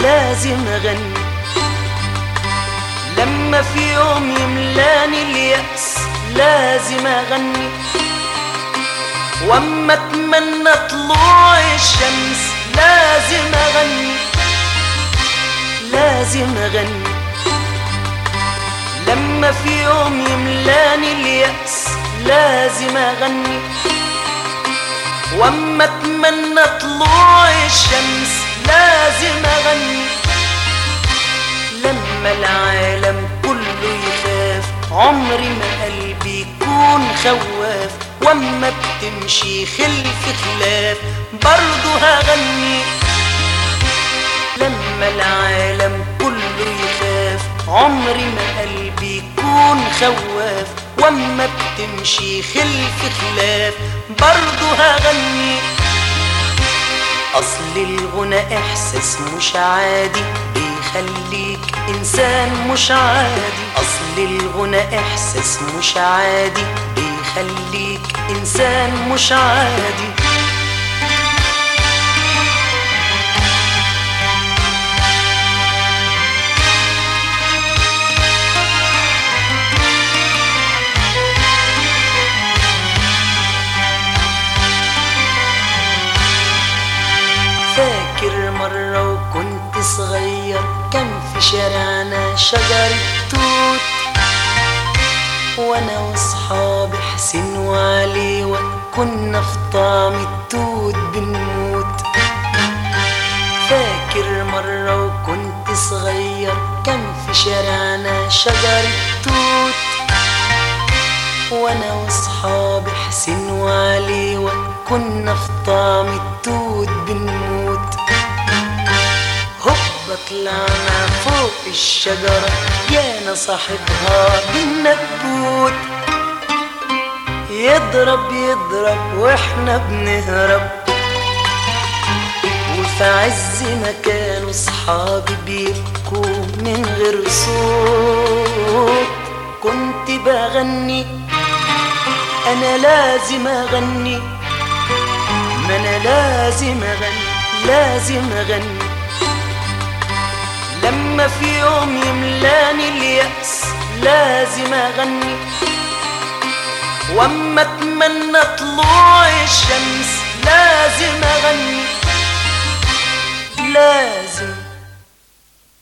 لازم اغني. لما في يوم يملاني اليأس لازم اغني. واما اتمنى طلوع الشمس لازم اغني. لازم اغني. لما في يوم يملاني اليأس لازم اغني. واما اتمنى طلوع الشمس لازم اغني. لما العالم كله يخاف عمري ما قلبي يكون خواف. واما بتمشي خلف خلاف برضو هغني. لما العالم كله يخاف عمري ما قلبي يكون خواف. واما بتمشي خلف خلاف برضو هغني. اصل الغنى احساس مش عادي بيخليك انسان مش عادي. اصل الغنى احساس مش عادي بيخليك انسان مش عادي. فاكر مرة وكنت صغير كان في شارعنا شجرة توت، وانا واصحابي حسين وعلي وكنا في طعم التوت بنموت. فاكر مرة وكنت صغير كان في شارعنا شجرة توت، وانا واصحابي حسين وعلي وكنا في طعم التوت بنموت. هوبا طلعنا فوق الشجرة جانا صاحبها بالنبوت. يضرب يضرب واحنا بنهرب، وفي عز ما كانوا صحابي بيبكوا من غير صوت كنت بغني. انا لازم اغني، ما انا لازم اغني، لازم اغني. لما في يوم يملاني اليأس لازم اغني. واما اتمنى طلوع الشمس لازم اغني. لازم